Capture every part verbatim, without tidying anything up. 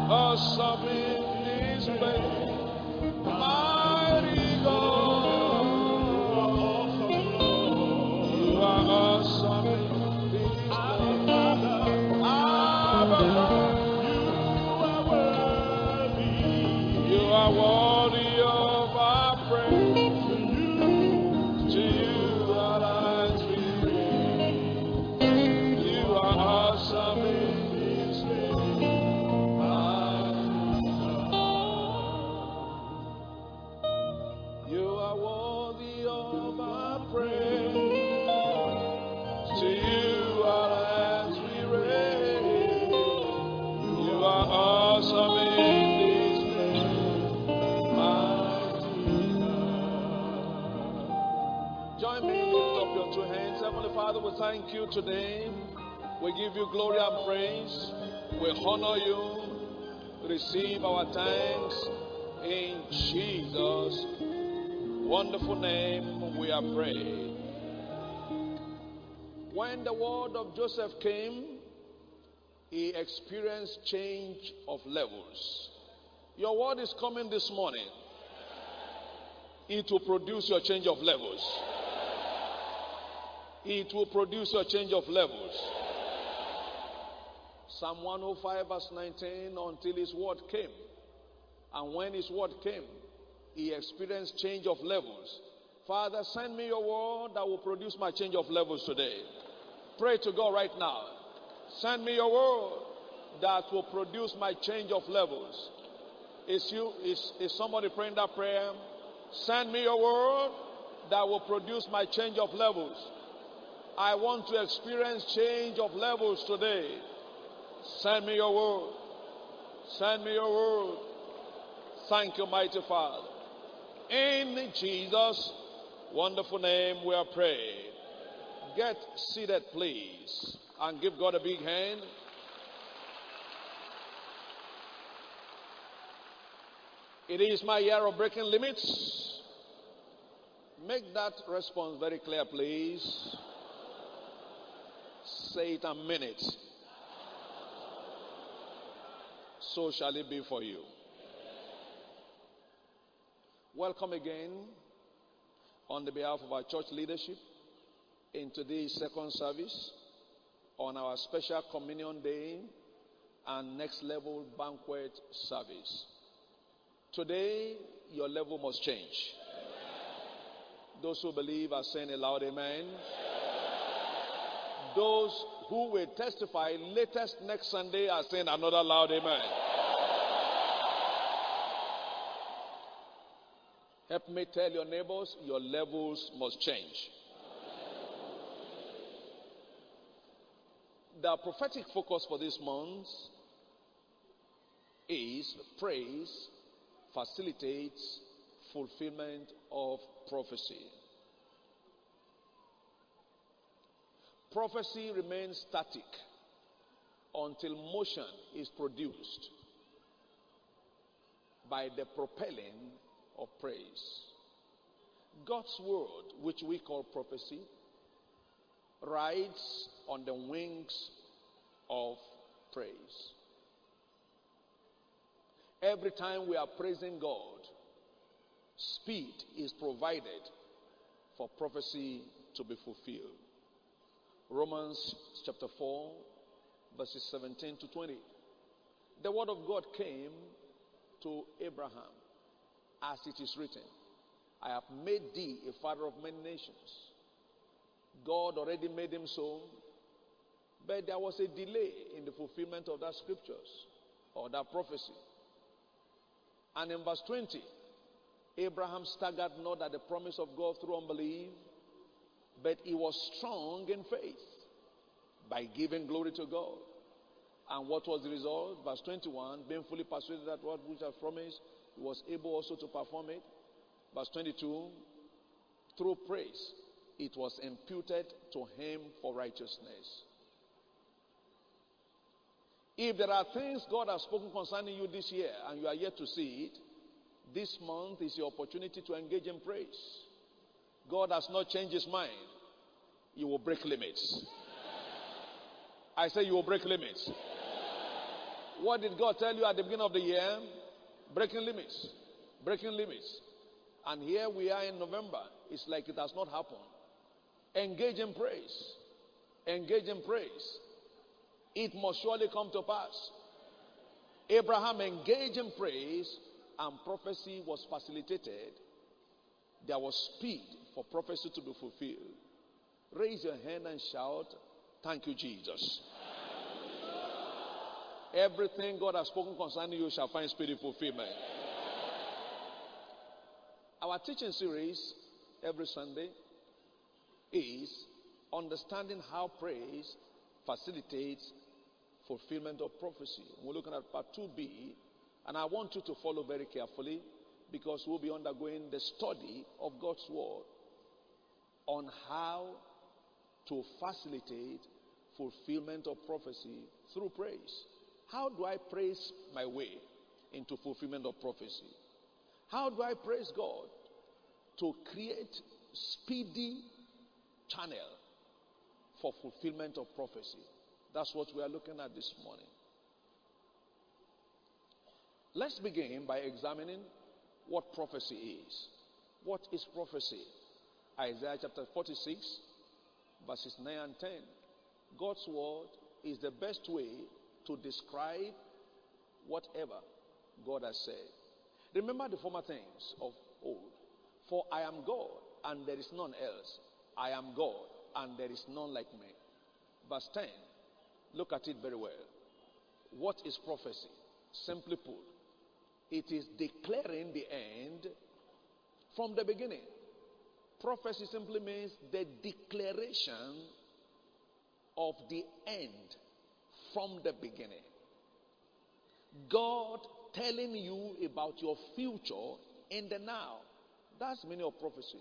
Awesome in this place. Mighty God. You are awesome in this place. Abba, you are worthy of our praise. To you our eyes we raise. You are awesome in this place. You are worthy of our praise. To you our hands we raise. You are awesome in this place, mighty God. Join me, lift up your two hands. Heavenly Father, we thank you today. We give you glory and praise. We honor you. Receive our thanks in Jesus' wonderful name we are praying. When the word of Joseph came, he experienced change of levels. Your word is coming this morning. It will produce your change of levels. It will produce your change of levels. Psalm one oh five verse nineteen, until his word came. And when his word came, he experienced change of levels. Father, send me your word that will produce my change of levels today. Pray to God right now. Send me your word that will produce my change of levels. Is you is, is somebody praying that prayer? Send me your word that will produce my change of levels. I want to experience change of levels today. Send me your word. Send me your word. Thank you, mighty Father. In Jesus' wonderful name we are praying. Get seated, please, and give God a big hand. It is my year of breaking limits. Make that response very clear, please. Say it and mean it. So shall it be for you. Welcome again on the behalf of our church leadership in today's second service on our special communion day and next level banquet service. Today, your level must change. Those who believe are saying a loud amen. Those who will testify latest next Sunday are saying another loud amen. Help me tell your neighbors, your levels must change. The prophetic focus for this month is praise facilitates fulfillment of prophecy. Prophecy remains static until motion is produced by the propelling of praise. God's word, which we call prophecy, rides on the wings of praise. Every time we are praising God, speed is provided for prophecy to be fulfilled. Romans chapter four, verses seventeen to twenty. The word of God came to Abraham, as it is written, I have made thee a father of many nations. God already made him so, but there was a delay in the fulfillment of that scriptures or that prophecy. And in verse twenty, Abraham staggered not at the promise of God through unbelief, but he was strong in faith by giving glory to God. And what was the result? Verse twenty-one, being fully persuaded that what which was promised, he was able also to perform it. Verse twenty-two, through praise, it was imputed to him for righteousness. If there are things God has spoken concerning you this year and you are yet to see it, this month is your opportunity to engage in praise. God has not changed his mind. You will break limits. I say you will break limits. What did God tell you at the beginning of the year? Breaking limits. Breaking limits. And here we are in November. It's like it has not happened. Engage in praise. Engage in praise. It must surely come to pass. Abraham engaged in praise and prophecy was facilitated. There was speed for prophecy to be fulfilled. Raise your hand and shout, "Thank you, Jesus." Everything God has spoken concerning you shall find speedy fulfillment. Our teaching series every Sunday is understanding how praise facilitates fulfillment of prophecy. We're looking at part two B, and I want you to follow very carefully because we'll be undergoing the study of God's word on how to facilitate fulfillment of prophecy through praise. How do I praise my way into fulfillment of prophecy? How do I praise God to create speedy channel for fulfillment of prophecy? That's what we are looking at this morning. Let's begin by examining what prophecy is. What is prophecy? Isaiah chapter forty-six, verses nine and ten. God's word is the best way to describe whatever God has said. Remember the former things of old. For I am God, and there is none else. I am God, and there is none like me. Verse ten. Look at it very well. What is prophecy? Simply put, it is declaring the end from the beginning. Prophecy simply means the declaration of the end from the beginning. God telling you about your future in the now. That's the meaning of prophecy.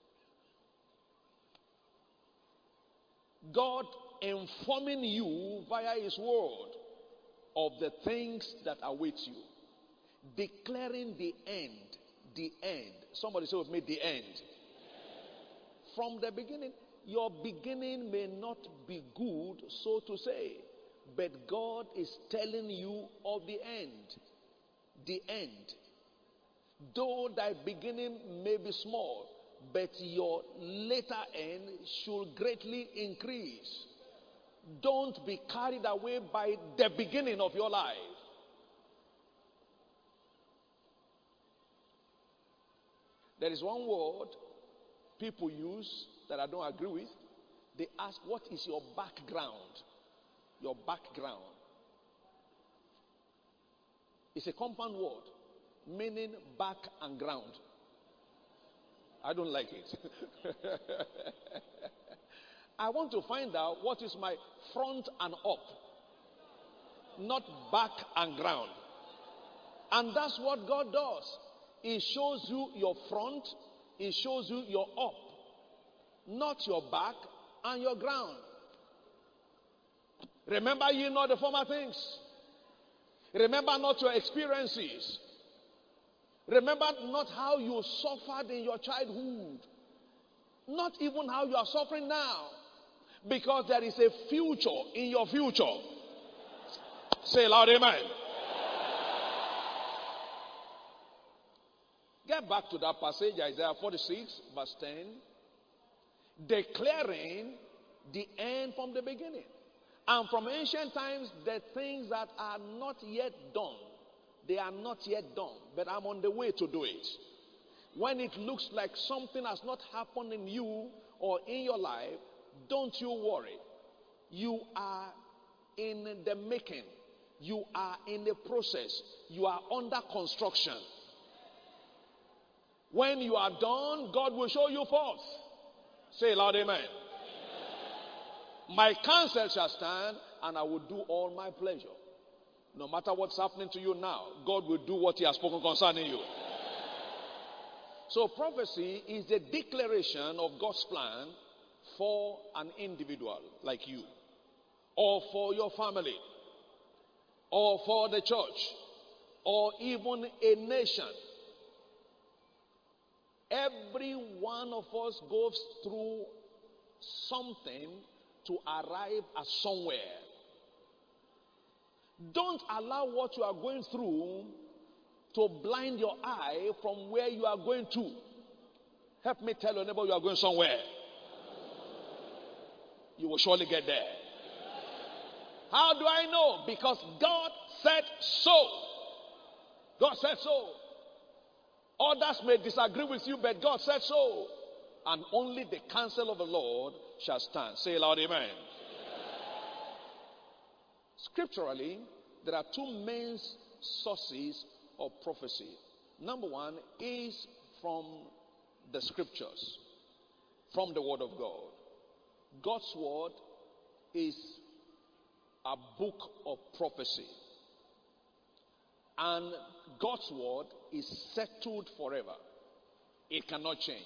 God informing you via his word of the things that await you. Declaring the end. The end. Somebody say with me, the end. From the beginning. Your beginning may not be good, so to say. But God is telling you of the end. The end. Though thy beginning may be small, but your later end should greatly increase. Don't be carried away by the beginning of your life. There is one word people use that I don't agree with. They ask, what is your background? Your background. It's a compound word, meaning back and ground. I don't like it. I want to find out what is my front and up, not back and ground. And that's what God does. He shows you your front, he shows you your up, not your back and your ground. Remember ye not the former things. Remember not your experiences. Remember not how you suffered in your childhood. Not even how you are suffering now. Because there is a future in your future. Say loud, amen. Get back to that passage, Isaiah forty-six, verse ten. Declaring the end from the beginning. And from ancient times, the things that are not yet done. They are not yet done, but I'm on the way to do it. When it looks like something has not happened in you or in your life, don't you worry. You are in the making. You are in the process. You are under construction. When you are done, God will show you forth. Say loud, amen. Amen. My counsel shall stand, and I will do all my pleasure. No matter what's happening to you now, God will do what he has spoken concerning you. So prophecy is the declaration of God's plan for an individual like you, or for your family, or for the church, or even a nation. Every one of us goes through something to arrive at somewhere. Don't allow what you are going through to blind your eye from where you are going to. Help me tell your neighbor you are going somewhere. You will surely get there. How do I know? Because God said so. God said so. Others may disagree with you, but God said so. And only the counsel of the Lord shall stand. Say loud, amen. Amen. Scripturally, there are two main sources of prophecy. Number one is from the scriptures, from the word of God. God's word is a book of prophecy. And God's word is settled forever. It cannot change.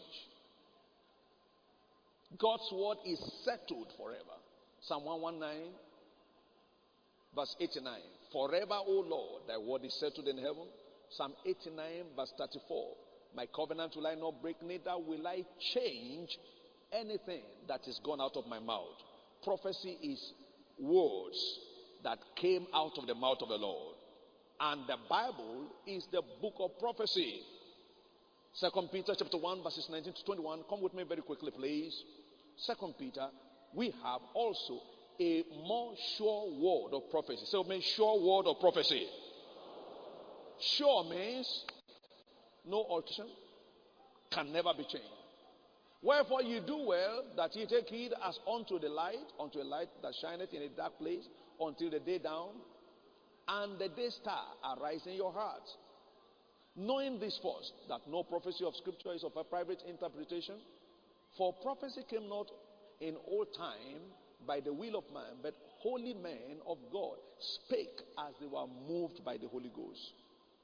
God's word is settled forever. Psalm one nineteen, verse eighty-nine. Forever, O Lord, thy word is settled in heaven. Psalm eighty-nine, verse thirty-four. My covenant will I not break, neither will I change anything that is gone out of my mouth. Prophecy is words that came out of the mouth of the Lord. And the Bible is the book of prophecy. Second Peter chapter one, verses nineteen to twenty-one. Come with me very quickly, please. Second Peter, we have also a more sure word of prophecy. So it means sure word of prophecy. Sure means no alteration, can never be changed. Wherefore you do well that ye take heed as unto the light, unto a light that shineth in a dark place, until the day dawn, and the day star arise in your hearts. Knowing this first, that no prophecy of scripture is of a private interpretation, for prophecy came not in old time by the will of man, but holy men of God spake as they were moved by the Holy Ghost.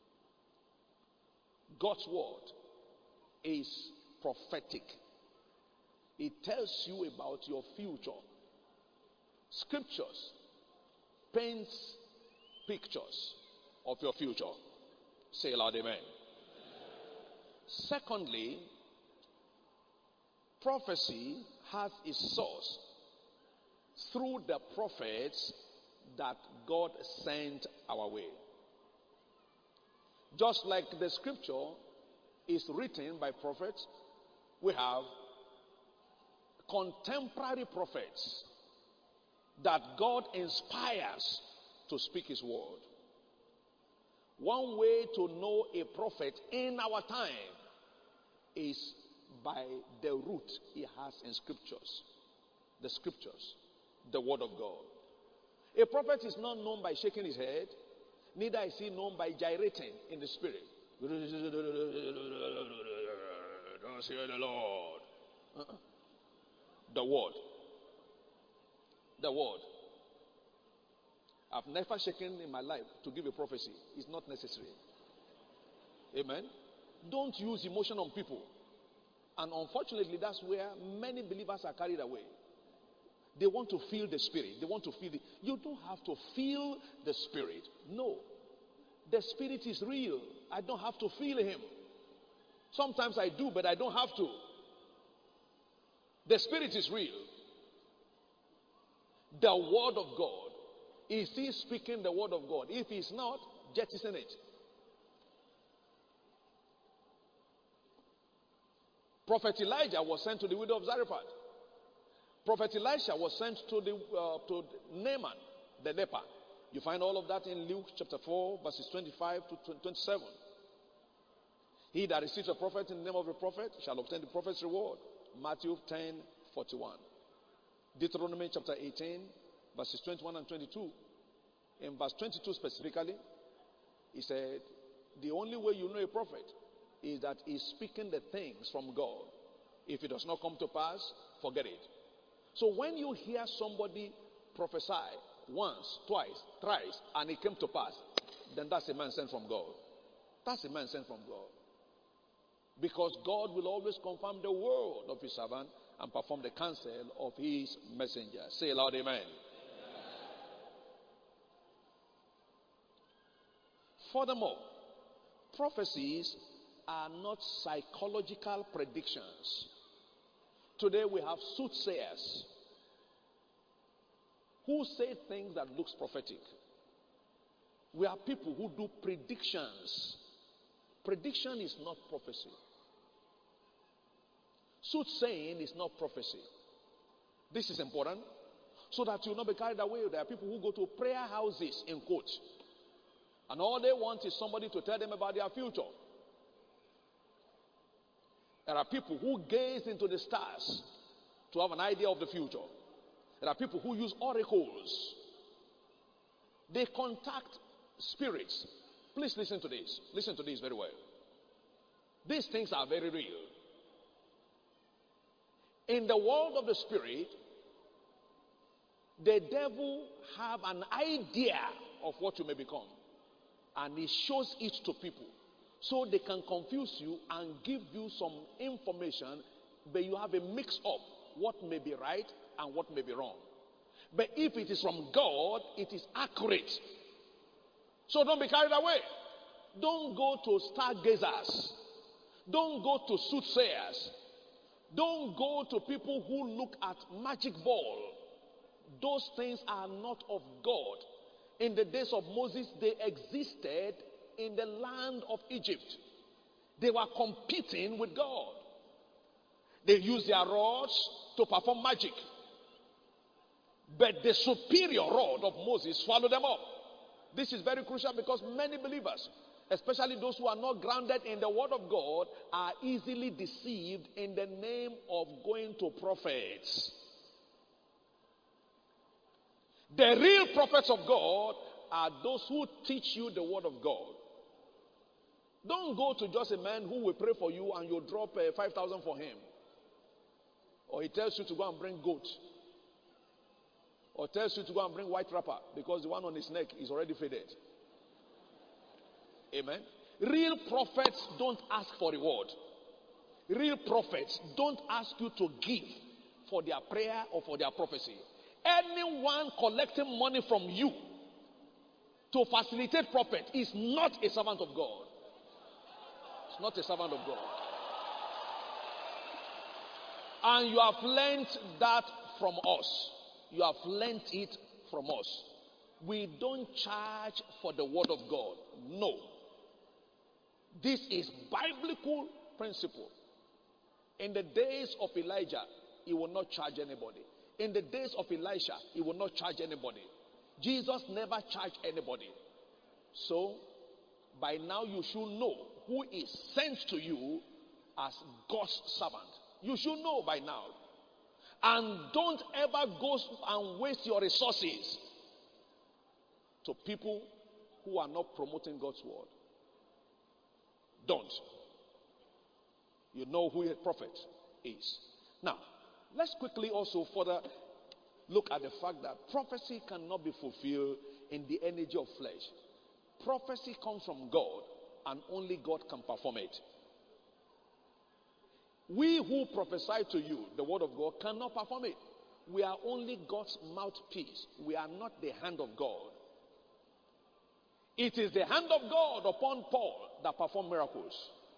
God's word is prophetic. It tells you about your future. Scriptures paints pictures of your future. Say loud, amen. Amen. Secondly, prophecy has its source through the prophets that God sent our way. Just like the scripture is written by prophets, we have contemporary prophets that God inspires to speak his word. One way to know a prophet in our time is by the root he has in scriptures. The scriptures, the word of God. A prophet is not known by shaking his head, neither is he known by gyrating in the spirit. Thus hear the Lord. Uh-uh. The word. The word. I've never shaken in my life to give a prophecy. It's not necessary. Amen. Don't use emotion on people. And unfortunately, that's where many believers are carried away. They want to feel the spirit. They want to feel it. You don't have to feel the spirit. No. The spirit is real. I don't have to feel him. Sometimes I do, but I don't have to. The spirit is real. The word of God. Is he speaking the word of God? If he's not, jettison it. Prophet Elijah was sent to the widow of Zarephath. Prophet Elisha was sent to the uh, to Naaman, the leper. You find all of that in Luke chapter four, verses twenty-five to twenty-seven. He that receives a prophet in the name of a prophet shall obtain the prophet's reward. Matthew ten, forty-one. Deuteronomy chapter eighteen, verses twenty-one and twenty-two. In verse twenty-two specifically, he said, the only way you know a prophet is that he's speaking the things from God. If it does not come to pass, forget it. So when you hear somebody prophesy once, twice, thrice, and it came to pass, then that's a man sent from God. That's a man sent from God. Because God will always confirm the word of his servant and perform the counsel of his messenger. Say loud, amen. Amen. Furthermore, prophecies are not psychological predictions. Today we have soothsayers who say things that looks prophetic. We are people who do predictions. Prediction is not prophecy. Soothsaying is not prophecy. This is important so that you will not be carried away. There are people who go to prayer houses, in quotes, and all they want is somebody to tell them about their future. There are people who gaze into the stars to have an idea of the future. There are people who use oracles. They contact spirits. Please listen to this. Listen to this very well. These things are very real. In the world of the spirit, the devil have an idea of what you may become, and he shows it to people so they can confuse you and give you some information, but you have a mix up what may be right and what may be wrong. But if it is from God, it is accurate. So don't be carried away. Don't go to stargazers. Don't go to soothsayers. Don't go to people who look at magic ball. Those things are not of God. In the days of Moses, they existed in the land of Egypt. They were competing with God. They used their rods to perform magic. But the superior rod of Moses swallowed them up. This is very crucial because many believers, especially those who are not grounded in the word of God, are easily deceived in the name of going to prophets. The real prophets of God are those who teach you the word of God. Don't go to just a man who will pray for you and you drop uh, five thousand for him. Or he tells you to go and bring goat. Or tells you to go and bring white wrapper because the one on his neck is already faded. Amen. Real prophets don't ask for reward. Real prophets don't ask you to give for their prayer or for their prophecy. Anyone collecting money from you to facilitate prophet is not a servant of God. It's not a servant of God. And you have learned that from us. You have learned it from us. We don't charge for the word of God. No. This is biblical principle. In the days of Elijah, he will not charge anybody. In the days of Elisha, he will not charge anybody. Jesus never charged anybody. So, by now you should know who is sent to you as God's servant. You should know by now. And don't ever go and waste your resources to people who are not promoting God's word. Don't. You know who a prophet is. Now, let's quickly also further look at the fact that prophecy cannot be fulfilled in the energy of flesh. Prophecy comes from God, and only God can perform it. We who prophesy to you the word of God cannot perform it. We are only God's mouthpiece. We are not the hand of God. It is the hand of God upon Paul that performed miracles.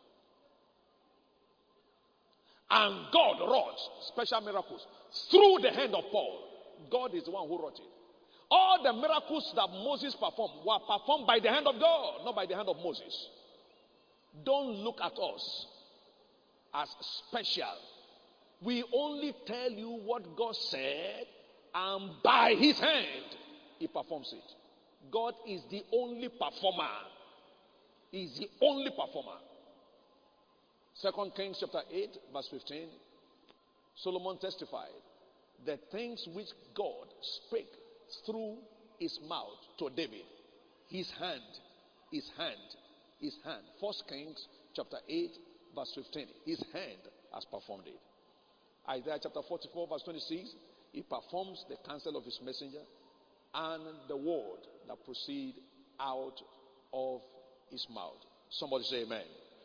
And God wrought special miracles through the hand of Paul. God is the one who wrought it. All the miracles that Moses performed were performed by the hand of God, not by the hand of Moses. Don't look at us as special. We only tell you what God said, and by his hand, he performs it. God is the only performer. He is the only performer. Second Kings chapter eight, verse fifteen. Solomon testified the things which God spake through his mouth to David. His hand, his hand, his hand. First Kings chapter eight, verse fifteen. His hand has performed it. Isaiah chapter forty-four, verse twenty-six. He performs the counsel of his messenger and the word that proceed out of his mouth. Somebody say amen.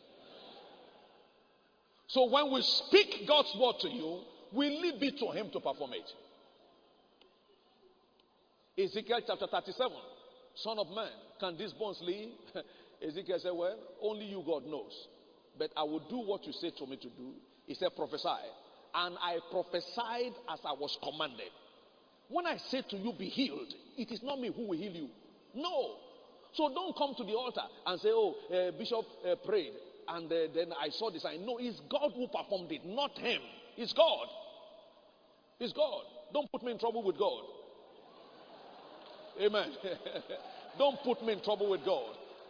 So when we speak God's word to you, we leave it to him to perform it. Ezekiel chapter thirty-seven. Son of man, can these bones live? Ezekiel said, well, only you, God, knows. But I will do what you say to me to do. He said, prophesy. And I prophesied as I was commanded. When I say to you, be healed, it is not me who will heal you. No. So don't come to the altar and say, oh, uh, Bishop uh, prayed and uh, then I saw this. I know it's God who performed it, not him. It's God. It's God. Don't put me in trouble with God. Amen. Don't put me in trouble with God.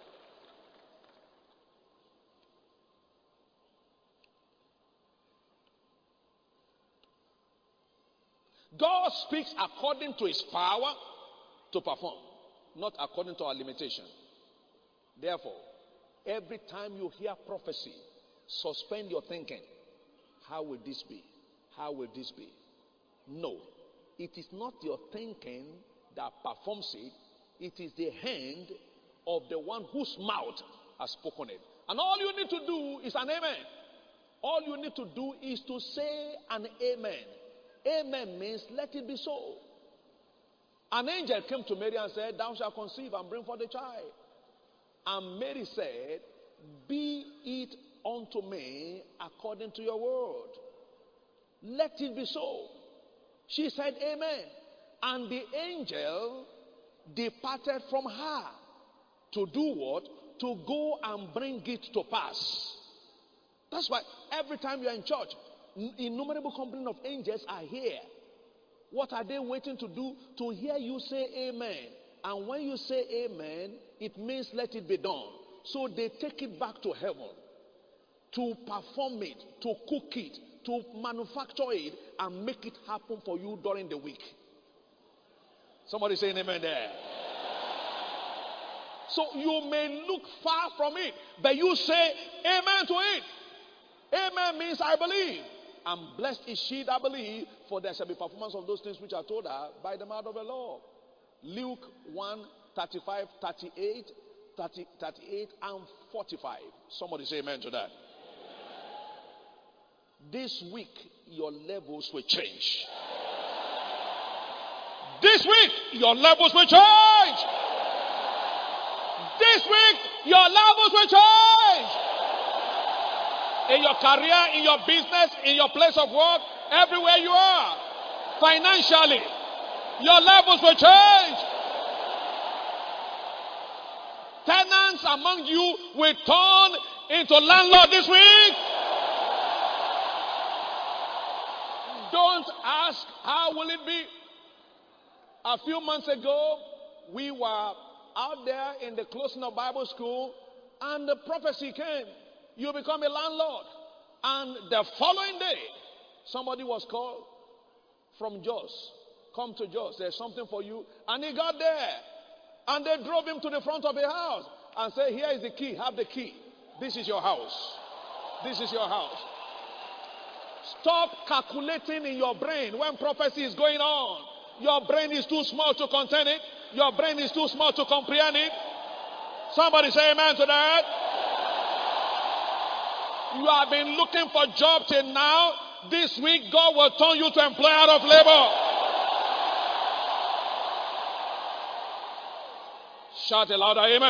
God speaks according to his power to perform, not according to our limitation. Therefore, every time you hear prophecy, suspend your thinking. How will this be? How will this be? No. It is not your thinking that performs it. It is the hand of the one whose mouth has spoken it. And all you need to do is an amen. All you need to do is to say an amen. Amen means let it be so. An angel came to Mary and said, thou shalt conceive and bring forth a child. And Mary said, be it unto me according to your word. Let it be so. She said, amen. And the angel departed from her to do what? To go and bring it to pass. That's why every time you're in church, innumerable company of angels are here. What are they waiting to do? To hear you say amen. And when you say amen, it means let it be done. So they take it back to heaven to perform it, to cook it, to manufacture it, and make it happen for you during the week. Somebody saying amen there. So you may look far from it, but you say amen to it. Amen means I believe. And blessed is she that believe, for there shall be performance of those things which are told her by the mouth of the Lord. Luke one, thirty-five, thirty-eight, thirty, thirty-eight, and forty-five. Somebody say amen to that. This week, your levels will change. This week, your levels will change. This week, your levels will change. In your career, in your business, in your place of work, everywhere you are. Financially, your levels will change. Tenants among you will turn into landlord this week. Don't ask, how will it be? A few months ago, we were out there in the closing of Bible school, and the prophecy came. You become a landlord. And the following day, somebody was called from Jos. Come to Jos. There's something for you. And he got there. And they drove him to the front of a house and said, here is the key. Have the key. This is your house. This is your house. Stop calculating in your brain when prophecy is going on. Your brain is too small to contain it. Your brain is too small to comprehend it. Somebody say amen to that. You have been looking for a job till now. This week, God will turn you to employer of labor. Shout a louder amen.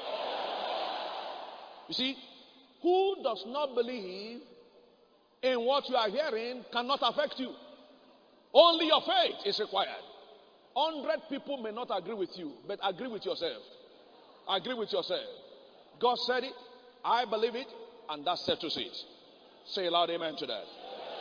You see, who does not believe in what you are hearing cannot affect you. Only your faith is required. Hundred people may not agree with you, but agree with yourself. Agree with yourself. God said it, I believe it, and that settles it. Say a loud amen to that.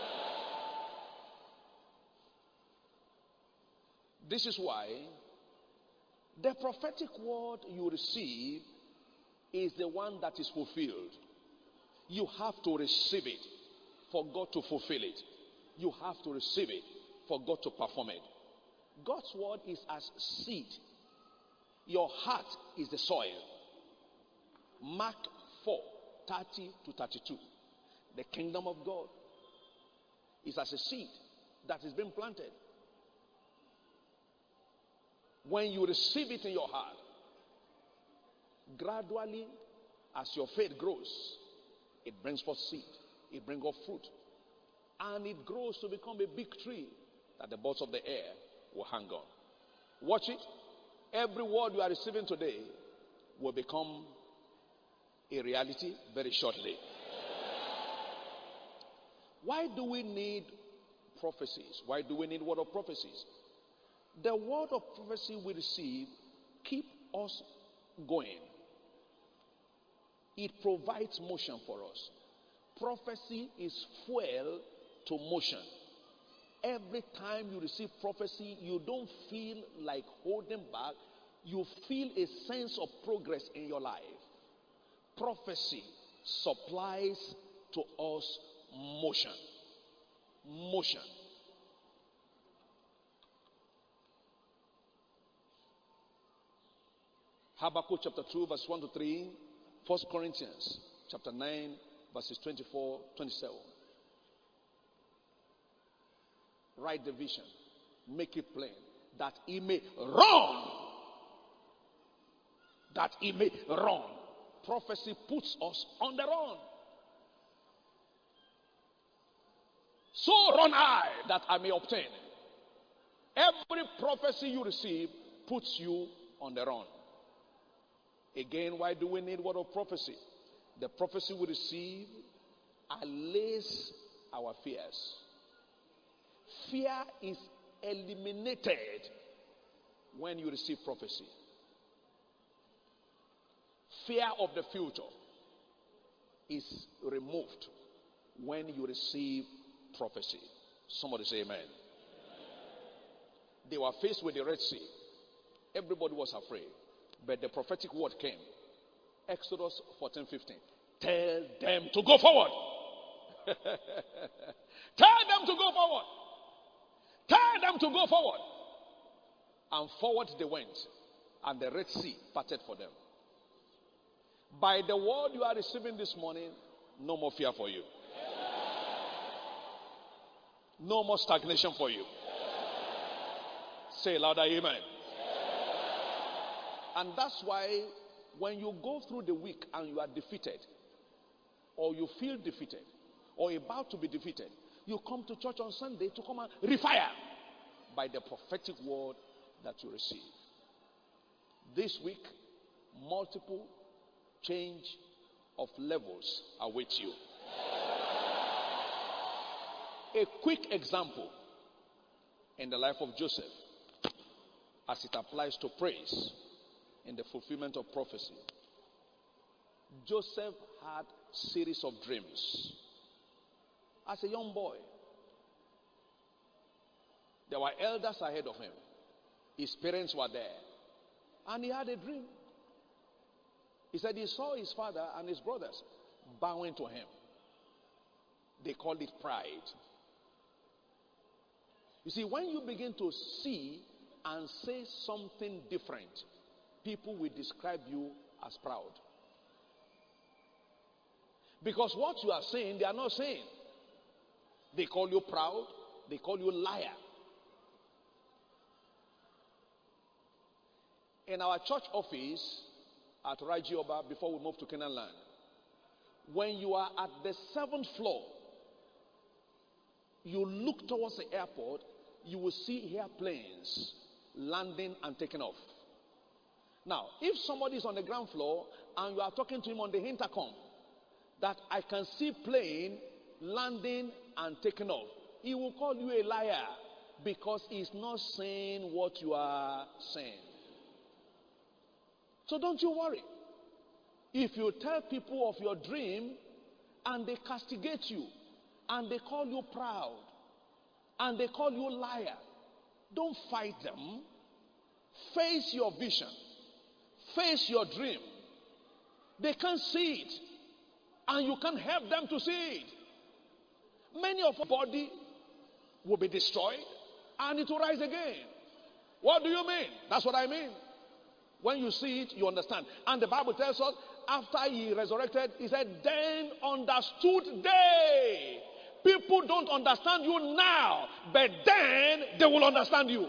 This is why the prophetic word you receive is the one that is fulfilled. You have to receive it for God to fulfill it. You have to receive it for God to perform it. God's word is as seed. Your heart is the soil. Mark four, thirty to thirty-two. The kingdom of God is as a seed that is being planted. When you receive it in your heart, gradually, as your faith grows, it brings forth seed. It brings forth fruit. And it grows to become a big tree that the birds of the air will hang on. Watch it. Every word you are receiving today will become a reality very shortly. Why do we need prophecies? Why do we need word of prophecies? The word of prophecy we receive keep us going. It provides motion for us. Prophecy is fuel to motion. Every time you receive prophecy, you don't feel like holding back. You feel a sense of progress in your life. Prophecy supplies to us motion. Motion. Habakkuk chapter two, verse one to three. First Corinthians chapter nine, verses twenty-four, twenty-seven. Write the vision. Make it plain. That he may run. That he may run. Prophecy puts us on the run. So run I that I may obtain. Every prophecy you receive puts you on the run. Again, why do we need word of prophecy? The prophecy we receive allays our fears. Fear is eliminated when you receive prophecy. Fear of the future is removed when you receive prophecy. Somebody say amen. Amen. They were faced with the Red Sea. Everybody was afraid. But the prophetic word came. Exodus fourteen fifteen. Tell them to go forward. Tell them to go forward. Tell them to go forward. And forward they went. And the Red Sea parted for them. By the word you are receiving this morning, no more fear for you. No more stagnation for you. Say louder, amen. And that's why when you go through the week and you are defeated, or you feel defeated, or about to be defeated, you come to church on Sunday to come and refire by the prophetic word that you receive. This week, multiple change of levels await you. A quick example in the life of Joseph as it applies to praise in the fulfillment of prophecy. Joseph had series of dreams. As a young boy, there were elders ahead of him. His parents were there. And he had a dream. He said he saw his father and his brothers bowing to him. They called it pride. You see, when you begin to see and say something different, people will describe you as proud. Because what you are saying, they are not saying. They call you proud. They call you liar. In our church office at Rajioba, before we move to Canaan land, when you are at the seventh floor, you look towards the airport, you will see airplanes landing and taking off. Now, if somebody is on the ground floor and you are talking to him on the intercom, that I can see plane landing and taking off, he will call you a liar because he's not saying what you are saying. So don't you worry. If you tell people of your dream and they castigate you and they call you proud and they call you liar, don't fight them. Face your vision. Face your dream. They can't see it. And you can't help them to see it. Many of our body will be destroyed and it will rise again. What do you mean? That's what I mean. When you see it, you understand. And the Bible tells us, after he resurrected, he said, then understood they. People don't understand you now, but then they will understand you.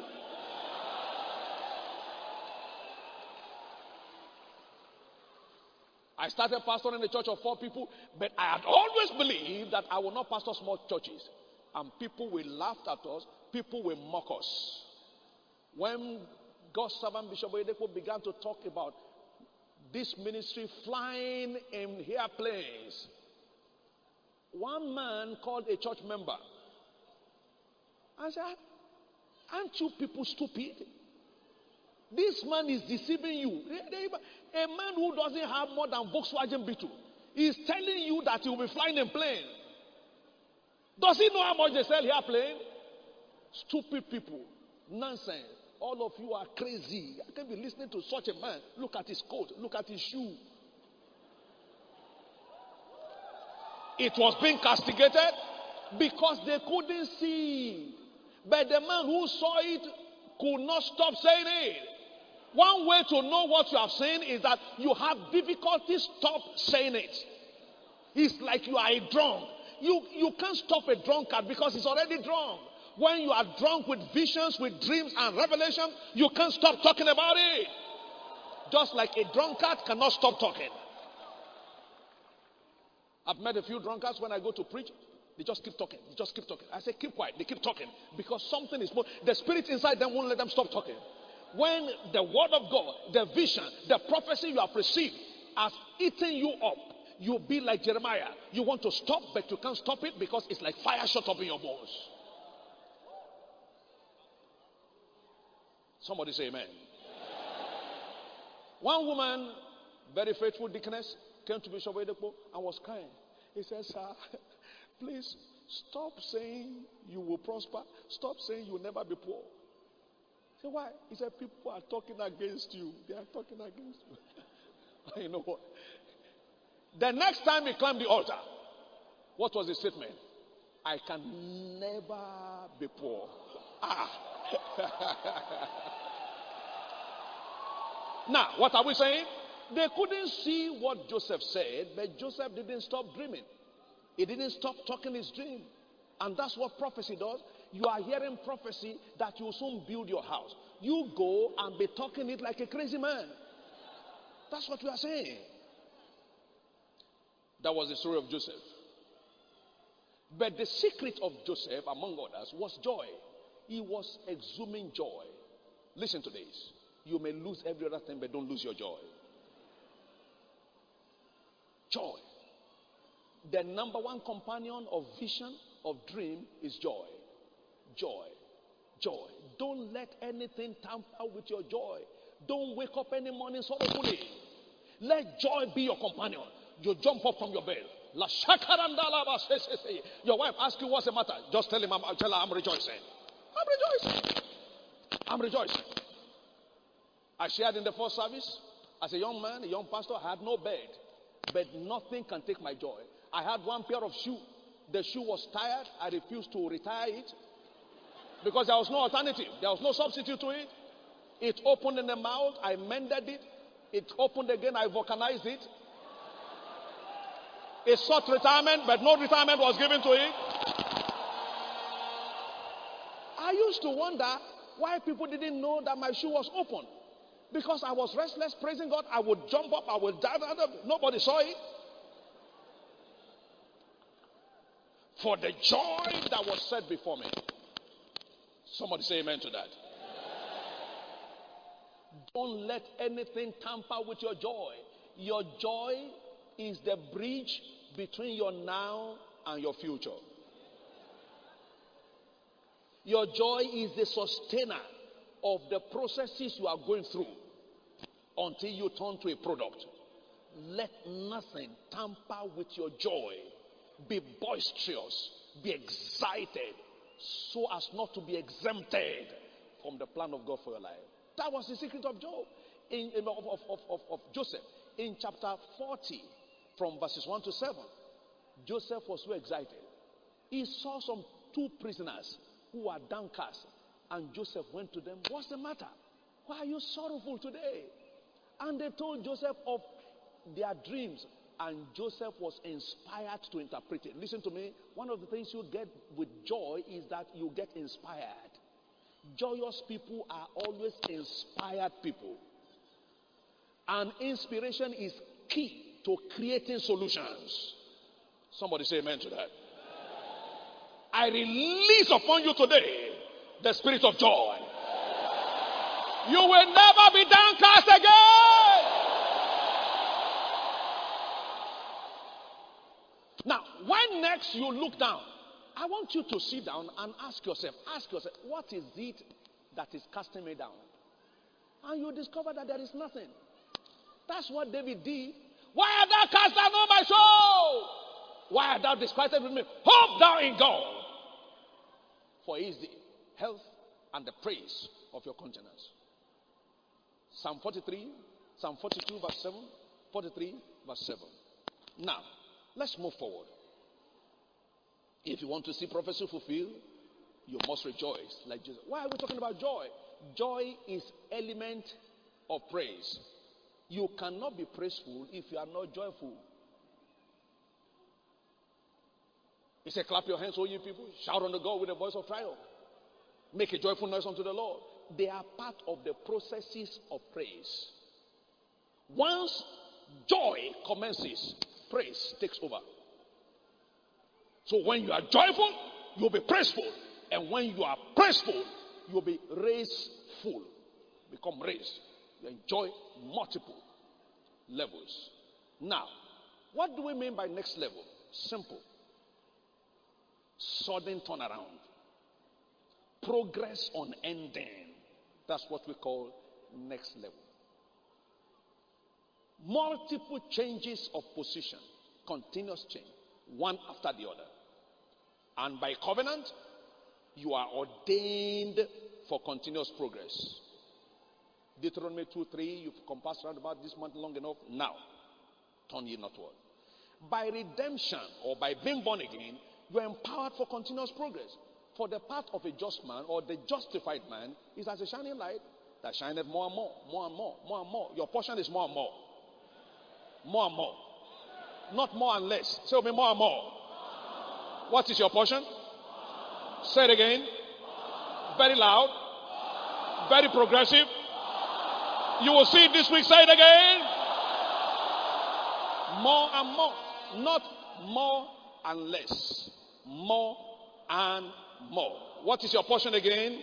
I started pastoring a church of four people, but I had always believed that I will not pastor small churches. And people will laugh at us. People will mock us. When God's servant Bishop Oyedepo began to talk about this ministry flying in airplanes, one man called a church member and said, aren't you people stupid? This man is deceiving you. A man who doesn't have more than Volkswagen Beetle is telling you that he will be flying a plane. Does he know how much they sell here plane? Stupid people. Nonsense. All of you are crazy. I can't be listening to such a man. Look at his coat. Look at his shoe. It was being castigated because they couldn't see. But the man who saw it could not stop saying it. One way to know what you have seen is that you have difficulty stop saying it. It's like you are a drunk. You, you can't stop a drunkard because he's already drunk. When you are drunk with visions, with dreams and revelation, you can't stop talking about it. Just like a drunkard cannot stop talking. I've met a few drunkards when I go to preach. They just keep talking. They just keep talking. I say, keep quiet. They keep talking. Because something is more. The spirit inside them won't let them stop talking. When the word of God, the vision, the prophecy you have received has eaten you up, you'll be like Jeremiah. You want to stop, but you can't stop it because it's like fire shut up in your bones. Somebody say amen. One woman, very faithful deaconess, came to Bishop Oyedepo and was crying. He said, sir, please stop saying you will prosper. Stop saying you will never be poor. I said, why? He said, people are talking against you. They are talking against you. You know what? The next time he climbed the altar, what was the statement? I can never be poor. Ah. Now, what are we saying? They couldn't see what Joseph said, but Joseph didn't stop dreaming. He didn't stop talking his dream. And that's what prophecy does. You are hearing prophecy that you will soon build your house. You go and be talking it like a crazy man. That's what we are saying. That was the story of Joseph. But the secret of Joseph, among others, was joy. He was exhuming joy. Listen to this. You may lose every other thing, but don't lose your joy. Joy. The number one companion of vision, of dream, is joy. Joy. Joy. Don't let anything tamper with your joy. Don't wake up any morning sorrowfully. Let joy be your companion. You jump up from your bed. Your wife asks you what's the matter. Just tell him, I'm, tell her I'm rejoicing. I'm rejoicing. I'm rejoicing. I shared in the first service, as a young man, a young pastor, I had no bed. But nothing can take my joy. I had one pair of shoes. The shoe was tired. I refused to retire it. Because there was no alternative. There was no substitute to it. It opened in the mouth. I mended it. It opened again. I vulcanized it. It sought retirement, but no retirement was given to it. I used to wonder why people didn't know that my shoe was open. Because I was restless, praising God. I would jump up, I would dive out. Nobody saw it. For the joy that was set before me. Somebody say amen to that. Don't let anything tamper with your joy. Your joy is the bridge between your now and your future. Your joy is the sustainer of the processes you are going through until you turn to a product. Let nothing tamper with your joy. Be boisterous, be excited, so as not to be exempted from the plan of God for your life. That was the secret of Job, in, in, of, of, of, of Joseph. In chapter forty, from verses one to seven, Joseph was so excited. He saw some two prisoners who were downcast, and Joseph went to them. What's the matter? Why are you sorrowful today? And they told Joseph of their dreams, and Joseph was inspired to interpret it. Listen to me. One of the things you get with joy is that you get inspired. Joyous people are always inspired people. And inspiration is key to creating solutions. Somebody say amen to that. I release upon you today the spirit of joy. You will never be downcast again. Now, when next you look down, I want you to sit down and ask yourself, ask yourself, what is it that is casting me down? And you discover that there is nothing. That's what David did. Why art thou cast down, O my soul? Why art thou disquieted with me? Hope thou in God. For he is the health and the praise of your countenance. Psalm forty-three, Psalm forty-two, verse seven, forty-three, verse seven. Now, let's move forward. If you want to see prophecy fulfilled, you must rejoice like Jesus. Why are we talking about joy? Joy is element of praise. You cannot be praiseful if you are not joyful. He said, clap your hands, all you people. Shout unto God with a voice of triumph. Make a joyful noise unto the Lord. They are part of the processes of praise. Once joy commences, praise takes over. So when you are joyful, you'll be praiseful. And when you are praiseful, you'll be raiseful. Become raised. You enjoy multiple levels. Now, what do we mean by next level? Simple. Sudden turnaround. Progress unending. That's what we call next level. Multiple changes of position. Continuous change. One after the other. And by covenant, you are ordained for continuous progress. Deuteronomy two three, you've compassed round about this month long enough. Now, turn ye northward. By redemption, or by being born again, you are empowered for continuous progress. For the path of a just man, or the justified man, is as a shining light that shineth more and more, more and more, more and more. Your portion is more and more. More and more. Not more and less. Say with me, more and more. What is your portion? Say it again. Very loud. Very progressive. You will see it this week. Say it again. More and more. Not more and less. More and more. What is your portion again?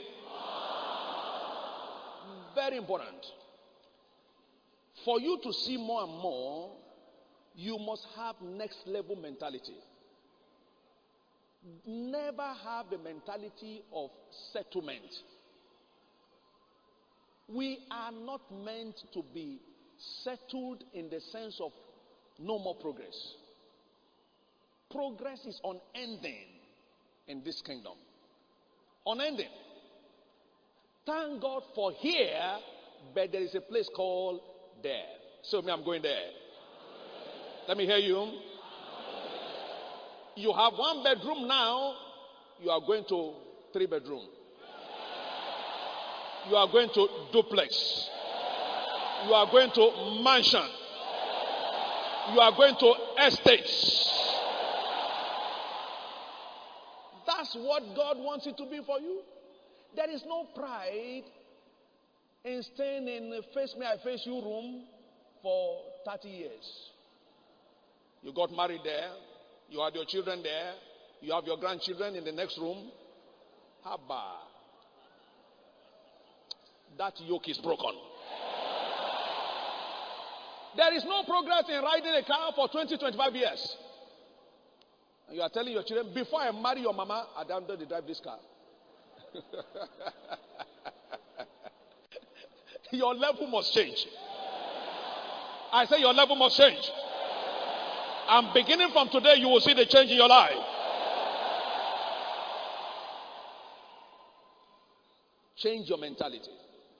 Very important. For you to see more and more, you must have next level mentality. Never have the mentality of settlement. We are not meant to be settled in the sense of no more progress. Progress is unending in this kingdom. Unending. Thank God for here, but there is a place called there. So me, I'm going there. Let me hear you. You have one bedroom now, you are going to three bedroom. You are going to duplex. You are going to mansion. You are going to estates. That's what God wants it to be for you. There is no pride in staying in a face me, I face you room for thirty years. You got married there. You had your children there. You have your grandchildren in the next room. Haba. That yoke is broken. There is no progress in riding a car for twenty, twenty-five years. And you are telling your children, before I marry your mama, I don't know to drive this car. Your level must change. I say your level must change. And beginning from today, you will see the change in your life. Change your mentality.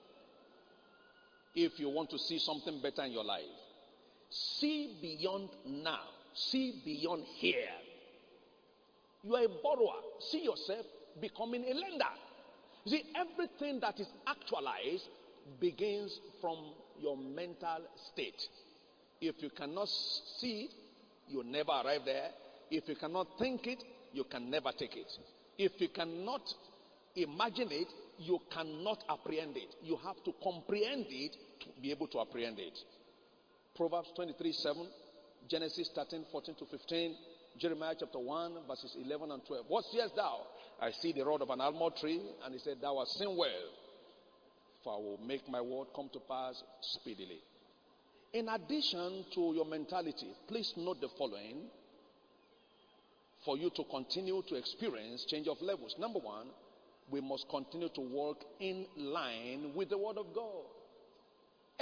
If you want to see something better in your life, see beyond now. See beyond here. You are a borrower. See yourself becoming a lender. You see, everything that is actualized begins from your mental state. If you cannot see it, you'll never arrive there. If you cannot think it, you can never take it. If you cannot imagine it, you cannot apprehend it. You have to comprehend it to be able to apprehend it. Proverbs twenty-three seven, Genesis thirteen fourteen to fifteen, Jeremiah chapter one, verses eleven and twelve. What seest thou? I see the rod of an almond tree, and he said, thou hast seen well, for I will make my word come to pass speedily. In addition to your mentality, please note the following for you to continue to experience change of levels. Number one, we must continue to walk in line with the word of God.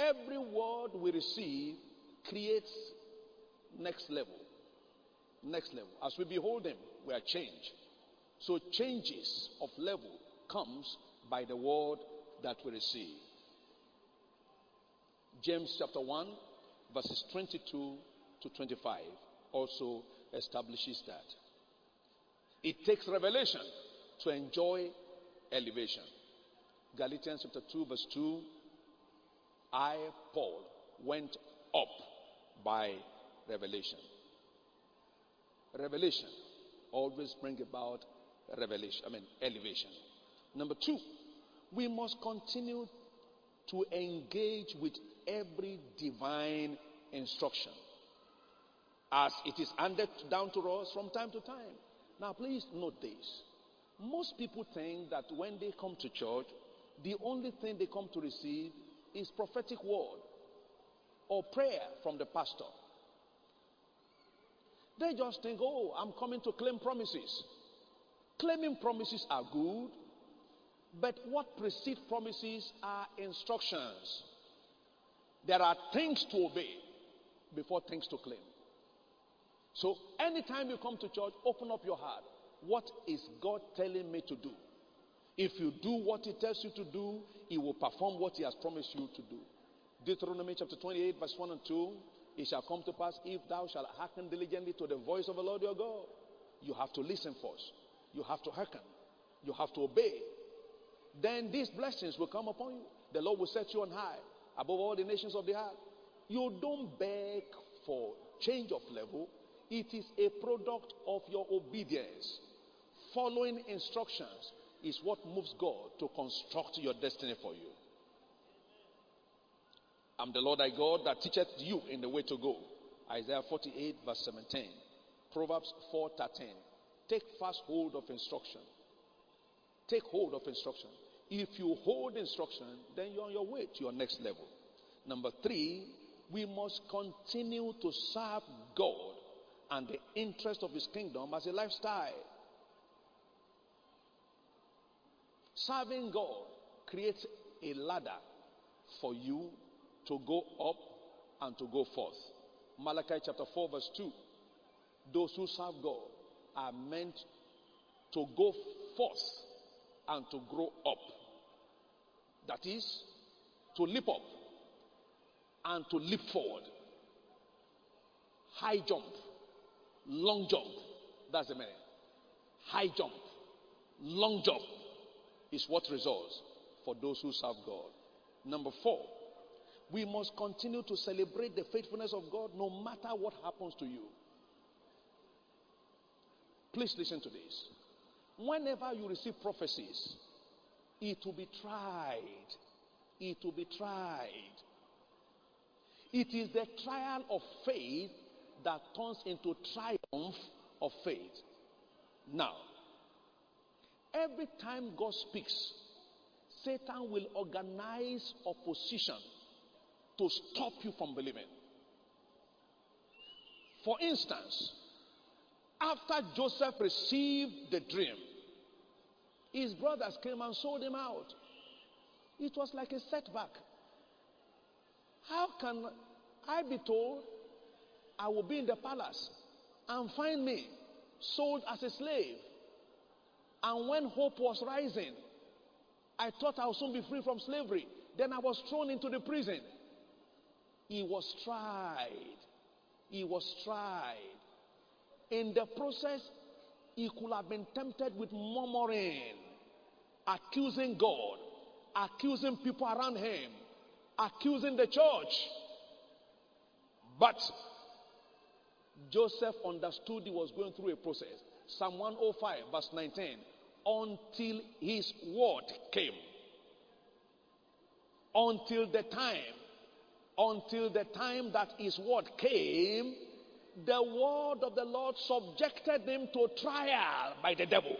Every word we receive creates next level. Next level. As we behold him, we are changed. So changes of level comes by the word that we receive. James chapter one, verses twenty-two to twenty-five also establishes that. It takes revelation to enjoy elevation. Galatians chapter two, verse two, I, Paul, went up by revelation. Revelation always bring about revelation, I mean elevation. Number two, we must continue to engage with every divine instruction as it is handed down to us from time to time. Now please note this. Most people think that when they come to church, the only thing they come to receive is prophetic word or prayer from the pastor. They just think, oh, I'm coming to claim promises. Claiming promises are good, but what precedes promises are instructions. There are things to obey before things to claim. So anytime you come to church, open up your heart. What is God telling me to do? If you do what he tells you to do, he will perform what he has promised you to do. Deuteronomy chapter twenty-eight, verse one and two. It shall come to pass, if thou shalt hearken diligently to the voice of the Lord your God. You have to listen first. You have to hearken. You have to obey. Then these blessings will come upon you. The Lord will set you on high above all the nations of the earth. You don't beg for change of level. It is a product of your obedience. Following instructions is what moves God to construct your destiny for you. I'm the Lord thy God that teacheth you in the way to go. Isaiah forty-eight, verse seventeen. Proverbs four thirteen. Take fast hold of instruction. Take hold of instruction. If you hold instruction, then you're on your way to your next level. Number three, we must continue to serve God and the interest of his kingdom as a lifestyle. Serving God creates a ladder for you to go up and to go forth. Malachi chapter four, verse two. Those who serve God are meant to go forth and to grow up. That is, to leap up and to leap forward. High jump, long jump. That's the meaning. High jump, long jump is what results for those who serve God. Number four, we must continue to celebrate the faithfulness of God no matter what happens to you. Please listen to this. Whenever you receive prophecies, it will be tried. It will be tried. It is the trial of faith that turns into triumph of faith. Now, every time God speaks, Satan will organize opposition to stop you from believing. For instance, after Joseph received the dream, his brothers came and sold him out. It was like a setback. How can I be told I will be in the palace and find me sold as a slave? And when hope was rising, I thought I would soon be free from slavery. Then I was thrown into the prison. He was tried. He was tried. In the process, he could have been tempted with murmuring, accusing God, accusing people around him, accusing the church. But Joseph understood he was going through a process. Psalm one oh five, verse nineteen. Until his word came. Until the time. Until the time that his word came, the word of the Lord subjected him to trial by the devil.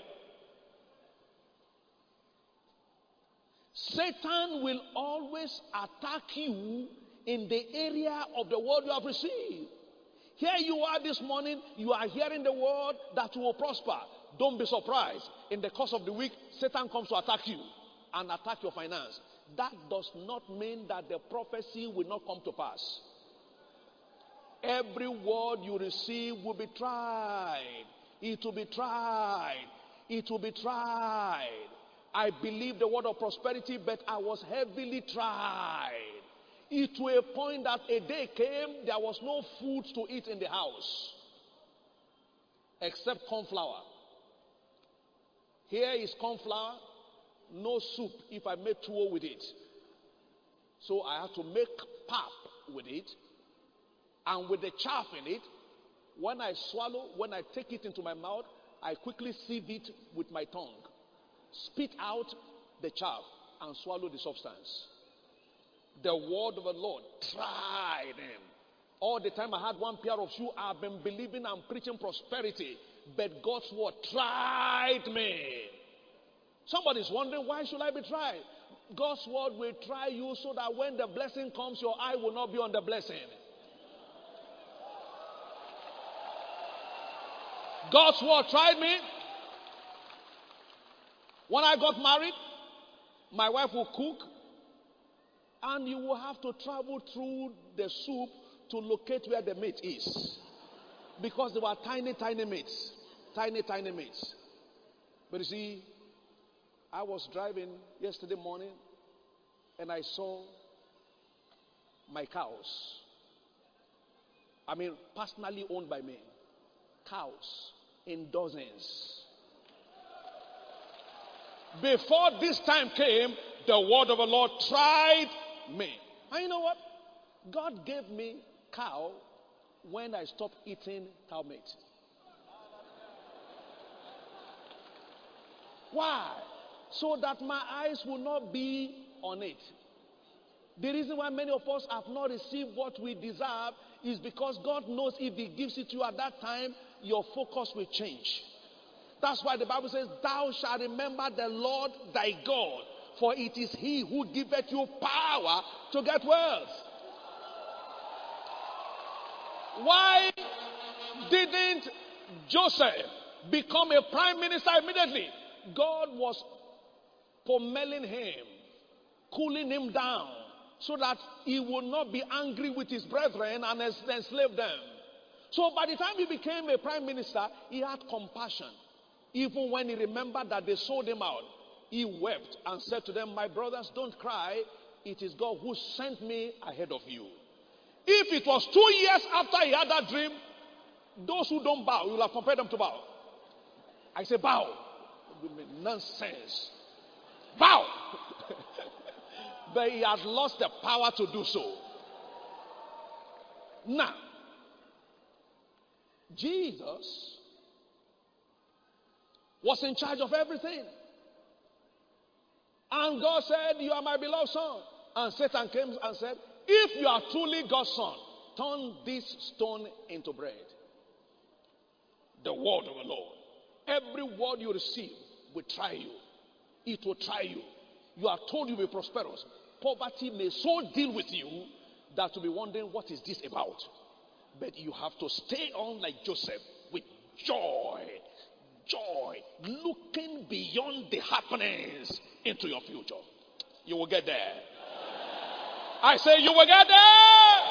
Satan will always attack you in the area of the word you have received. Here you are this morning, you are hearing the word that will prosper. Don't be surprised. In the course of the week, Satan comes to attack you and attack your finance. that does not mean that the prophecy will not come to pass. Every word you receive will be tried. It will be tried. It will be tried. I believed the word of prosperity, but I was heavily tried. It to a point that a day came, there was no food to eat in the house except corn flour. Here is corn flour, no soup if I made tuwo with it. So I had to make pap with it, and with the chaff in it, when I swallow, when I take it into my mouth, I quickly sieve it with my tongue, spit out the chaff, and swallow the substance. The word of the Lord tried him. All the time I had one pair of shoes, I've been believing and preaching prosperity, but God's word tried me. Somebody's wondering, why should I be tried? God's word will try you so that when the blessing comes, your eye will not be on the blessing. God's word tried me. When I got married, my wife will cook, and you will have to travel through the soup to locate where the meat is. Because there were tiny, tiny meats. Tiny, tiny meats. But you see, I was driving yesterday morning, and I saw my cows. I mean, personally owned by me. Cows in dozens. Before this time came, the word of the Lord tried me. And you know what? God gave me cow when I stopped eating cow meat. Why? So that my eyes will not be on it. The reason why many of us have not received what we deserve is because God knows if He gives it to you at that time, your focus will change. That's why the Bible says, thou shalt remember the Lord thy God, for it is He who giveth you power to get wealth. Why didn't Joseph become a prime minister immediately? God was pommeling him, cooling him down, so that he would not be angry with his brethren and enslave them. So by the time he became a prime minister, he had compassion. Even when he remembered that they sold him out, he wept and said to them, my brothers, don't cry. It is God who sent me ahead of you. If it was two years after he had that dream, those who don't bow, you will have compared them to bow. I say bow. Nonsense. Bow. But he has lost the power to do so. Now, Jesus was in charge of everything. And God said, you are my beloved son. And Satan came and said, if you are truly God's son, turn this stone into bread. The word of the Lord. Every word you receive will try you. It will try you. You are told you will be prosperous. Poverty may so deal with you that you'll be wondering, what is this about? But you have to stay on like Joseph with joy. Joy. Looking beyond the happenings into your future. You will get there. I say you will get there.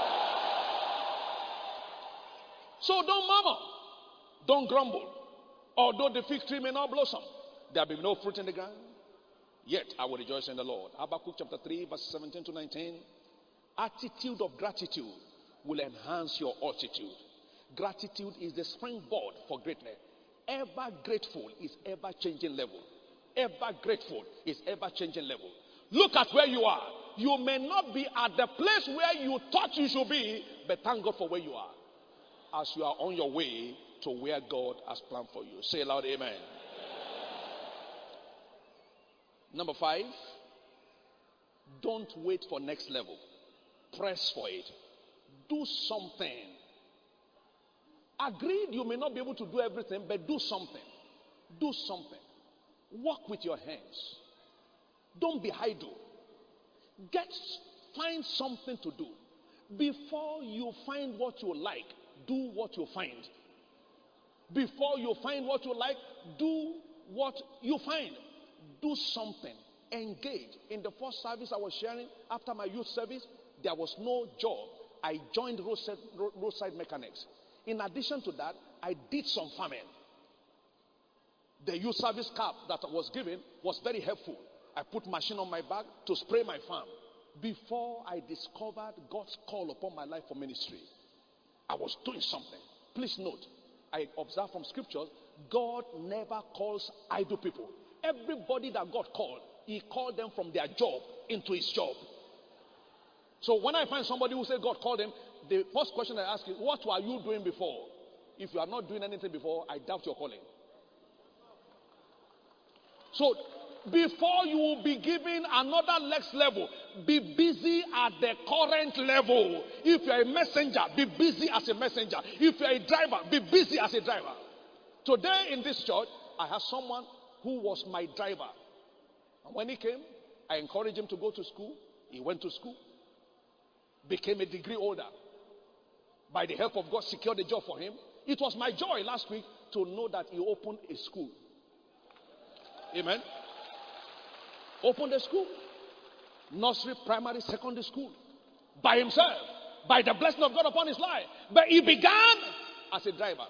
So don't murmur. Don't grumble. Although the fig tree may not blossom, there will be no fruit in the ground, yet I will rejoice in the Lord. Habakkuk chapter three, verse seventeen to nineteen. Attitude of gratitude will enhance your altitude. Gratitude is the springboard for greatness. Ever grateful is ever changing level. Ever grateful is ever changing level. Look at where you are. You may not be at the place where you thought you should be, but thank God for where you are, as you are on your way to where God has planned for you. Say aloud, amen. Amen. Number five, don't wait for next level. Press for it. Do something. Agreed, you may not be able to do everything, but do something. Do something. Work with your hands. Don't be idle. Get, find something to do. Before you find what you like, do what you find. Before you find what you like, do what you find. Do something. engage. In the first service I was sharing, after my youth service, there was no job. I joined roadside, roadside mechanics. In addition to that, I did some farming. The youth service cap that was given was very helpful. I put machine on my back to spray my farm. Before I discovered God's call upon my life for ministry, I was doing something. Please note, I observe from scriptures, God never calls idle people. Everybody that God called, he called them from their job into his job. So when I find somebody who said God called them, the first question I ask is, what were you doing before? If you are not doing anything before, I doubt your calling. So before you will be given another next level, be busy at the current level. If you are a messenger, be busy as a messenger. If you are a driver, be busy as a driver. Today in this church, I have someone who was my driver. And when he came, I encouraged him to go to school. He went to school, became a degree holder. By the help of God, secured a job for him. It was my joy last week to know that he opened a school. Amen. Opened a school. Nursery, primary, secondary school. By himself. By the blessing of God upon his life. But he began as a driver.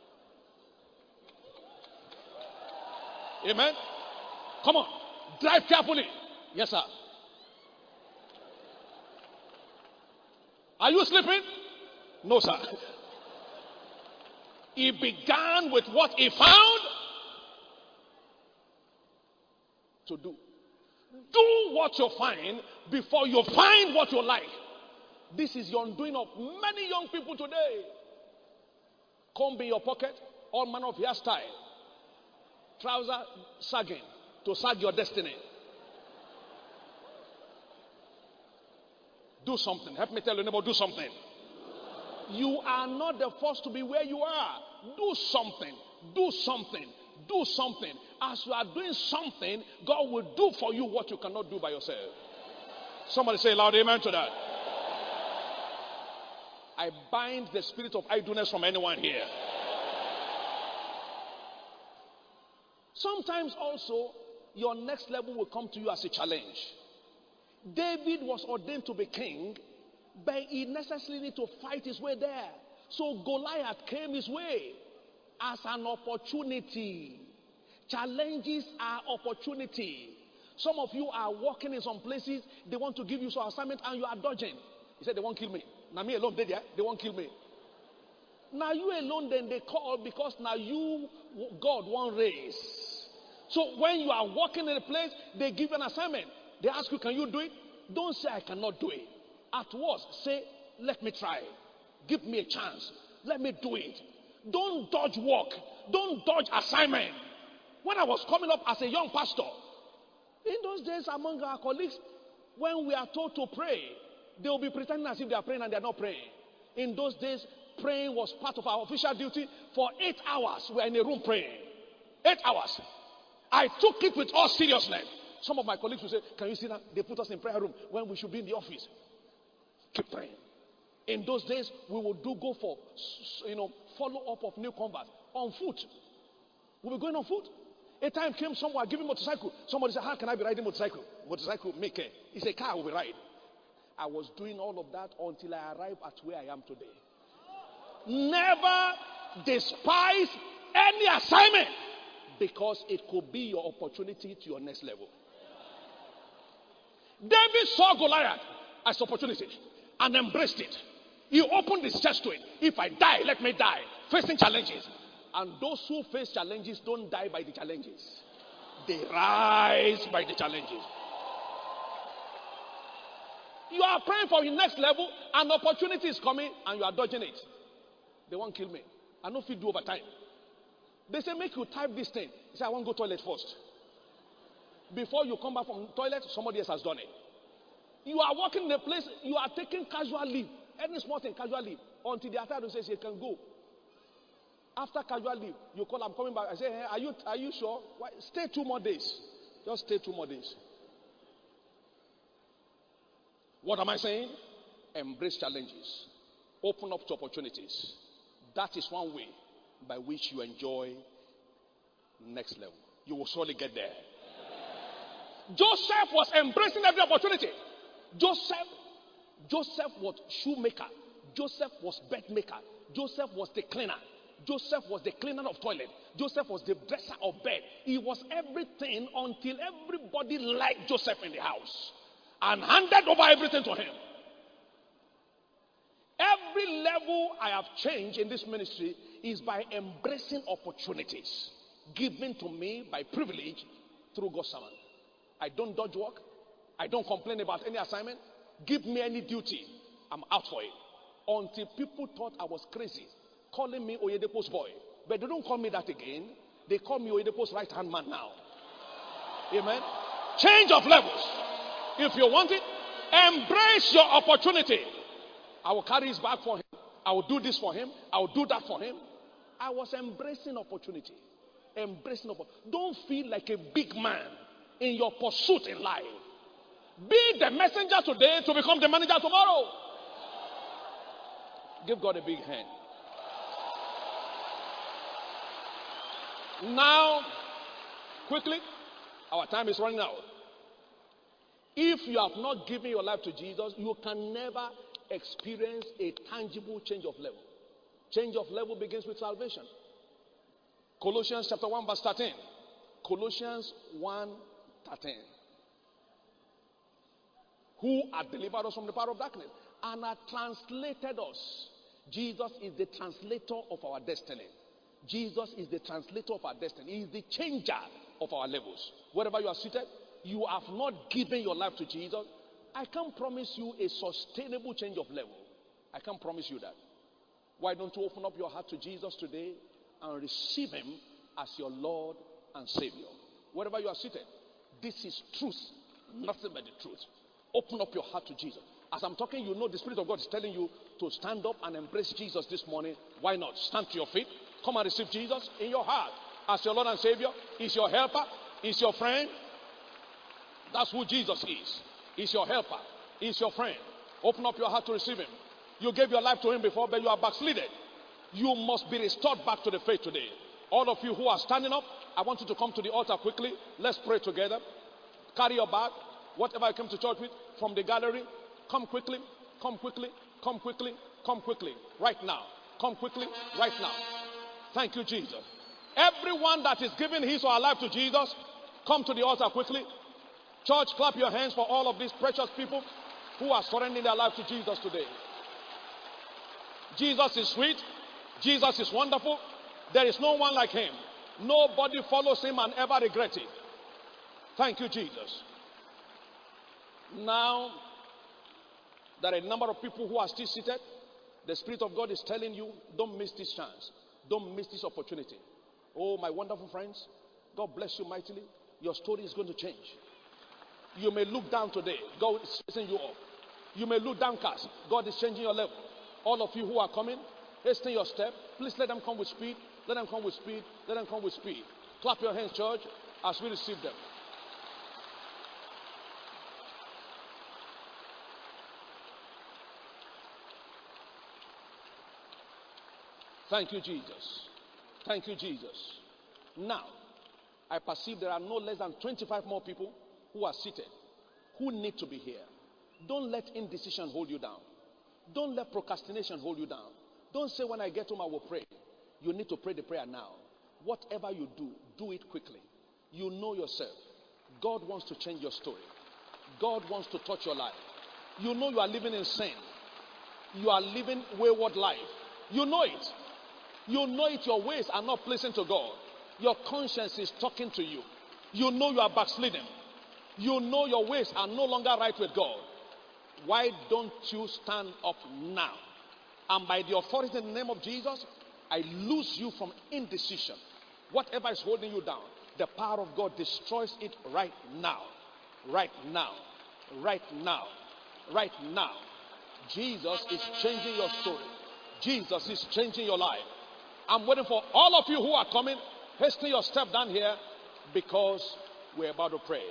Amen. Come on. Drive carefully. Yes, sir. Are you sleeping? No, sir. He began with what he found to do. Do what you find before you find what you like. This is the undoing of many young people today. Comb in your pocket, all manner of hairstyle. Trouser sagging to sag your destiny. Do something. Help me tell your neighbor, do something. You are not the first to be where you are. Do something. Do something. Do something. As you are doing something, God will do for you what you cannot do by yourself. Somebody say loud amen to that. I bind the spirit of idleness from anyone here. Sometimes also, your next level will come to you as a challenge. David was ordained to be king, but he necessarily needed to fight his way there. So Goliath came his way as an opportunity. Challenges are opportunity. Some of you are working in some places, they want to give you some assignment and you are dodging. He said, they won't kill me. Now me alone, they, they won't kill me. Now you alone, then they call because now you, God, won't raise. So when you are working in a place, they give you an assignment. They ask you, can you do it? Don't say, I cannot do it. At worst, say, let me try. Give me a chance. Let me do it. Don't dodge work. Don't dodge assignment. When I was coming up as a young pastor, in those days among our colleagues, when we are told to pray, they will be pretending as if they are praying and they are not praying. In those days, praying was part of our official duty. For eight hours, we are in a room praying. Eight hours. I took it with all seriousness. Some of my colleagues will say, can you see that? They put us in prayer room when we should be in the office. Keep praying. In those days, we would do go for, you know, follow up of new converts on foot. We were going on foot. A time came, someone giving motorcycle. Somebody said, how can I be riding motorcycle? Motorcycle, make it. It's a car we ride. I was doing all of that until I arrived at where I am today. Never despise any assignment because it could be your opportunity to your next level. David saw Goliath as opportunity and embraced it. He opened his chest to it. If I die, let me die. Facing challenges. And those who face challenges don't die by the challenges. They rise by the challenges. You are praying for your next level, an opportunity is coming and you are dodging it. They won't kill me. I know if you do overtime. They say, make you type this thing. You say, I want to go toilet first. Before you come back from the toilet, somebody else has done it. You are working in a place, you are taking casual leave. Any small thing, casual leave. Until the authority says you can go. After casual leave, you call, I'm coming back. I say, hey, are you are you sure? Why? Stay two more days. Just stay two more days. What am I saying? Embrace challenges. Open up to opportunities. That is one way by which you enjoy next level. You will surely get there. Joseph was embracing every opportunity. Joseph, Joseph was shoemaker. Joseph was bed maker. Joseph was the cleaner. Joseph was the cleaner of toilet. Joseph was the dresser of bed. He was everything until everybody liked Joseph in the house and handed over everything to him. Every level I have changed in this ministry is by embracing opportunities given to me by privilege through God's servant. I don't dodge work. I don't complain about any assignment. Give me any duty, I'm out for it. Until people thought I was crazy, calling me Oyedepo's boy. But they don't call me that again. They call me Oyedepo's right-hand man now. Amen. Change of levels. If you want it, embrace your opportunity. I will carry his bag for him. I will do this for him. I will do that for him. I was embracing opportunity. Embracing opportunity. Don't feel like a big man in your pursuit in life. Be the messenger today to become the manager tomorrow. Give God a big hand. Now, quickly, our time is running out. If you have not given your life to Jesus, you can never experience a tangible change of level. Change of level begins with salvation. Colossians chapter one verse thirteen. Colossians one thirteen. Who had delivered us from the power of darkness and had translated us. Jesus is the translator of our destiny. Jesus is the translator of our destiny. He is the changer of our levels. Wherever you are seated, you have not given your life to Jesus. I can't promise you a sustainable change of level. I can't promise you that. Why don't you open up your heart to Jesus today and receive him as your Lord and Savior? Wherever you are seated, this is truth, nothing but the truth. Open up your heart to Jesus. As I'm talking, you know the Spirit of God is telling you to stand up and embrace Jesus this morning. Why not? Stand to your feet. Come and receive Jesus in your heart as your Lord and Savior. He's your helper. He's your friend. That's who Jesus is. He's your helper. He's your friend. Open up your heart to receive him. You gave your life to him before, but you are backslidden. You must be restored back to the faith today. All of you who are standing up, I want you to come to the altar quickly. Let's pray together. Carry your bag. Whatever I came to church with from the gallery, come quickly, come quickly, come quickly, come quickly, right now. Come quickly, right now. Thank you, Jesus. Everyone that is giving his or her life to Jesus, come to the altar quickly. Church, clap your hands for all of these precious people who are surrendering their life to Jesus today. Jesus is sweet. Jesus is wonderful. There is no one like him. Nobody follows him and ever regrets it. Thank you, Jesus. Now, there are a number of people who are still seated. The Spirit of God is telling you, don't miss this chance. Don't miss this opportunity. Oh, my wonderful friends, God bless you mightily. Your story is going to change. You may look down today. God is raising you up. You may look downcast. God is changing your level. All of you who are coming, hasten your step. Please let them come with speed. Let them come with speed. Let them come with speed. Clap your hands, church, as we receive them. Thank you, Jesus. Thank you, Jesus. Now, I perceive there are no less than twenty-five more people who are seated, who need to be here. Don't let indecision hold you down. Don't let procrastination hold you down. Don't say, when I get home, I will pray. You need to pray the prayer now. Whatever you do, do it quickly. You know yourself. God wants to change your story. God wants to touch your life. You know you are living in sin. You are living wayward life. You know it. You know it. Your ways are not pleasing to God. Your conscience is talking to you. You know you are backsliding. You know your ways are no longer right with God. Why don't you stand up now? And by the authority in the name of Jesus, I loose you from indecision. Whatever is holding you down, the power of God destroys it right now. Right now. Right now. Right now. Jesus is changing your story. Jesus is changing your life. I'm waiting for all of you who are coming. Hasten your step down here because we're about to pray.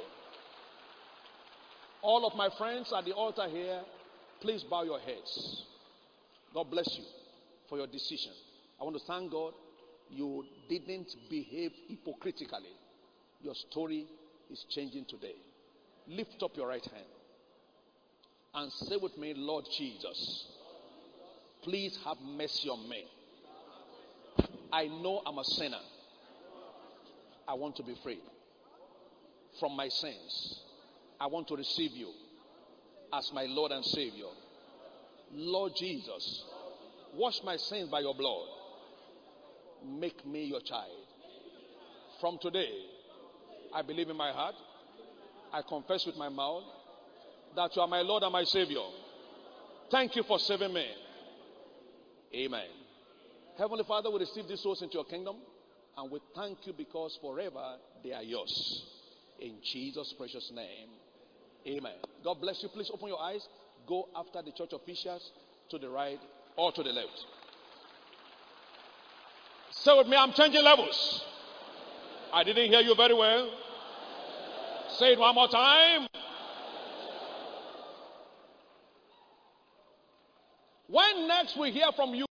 All of my friends at the altar here, please bow your heads. God bless you for your decision. I want to thank God you didn't behave hypocritically. Your story is changing today. Lift up your right hand and say with me, Lord Jesus, please have mercy on me. I know I'm a sinner. I want to be free from my sins. I want to receive you as my Lord and Savior. Lord Jesus, wash my sins by your blood. Make me your child. From today, I believe in my heart. I confess with my mouth that you are my Lord and my Savior. Thank you for saving me. Amen. Heavenly Father, we receive these souls into your kingdom, and we thank you because forever they are yours. In Jesus' precious name. Amen. God bless you. Please open your eyes. Go after the church officials to the right or to the left. Say with me, I'm changing levels. I didn't hear you very well. Say it one more time. When next we hear from you,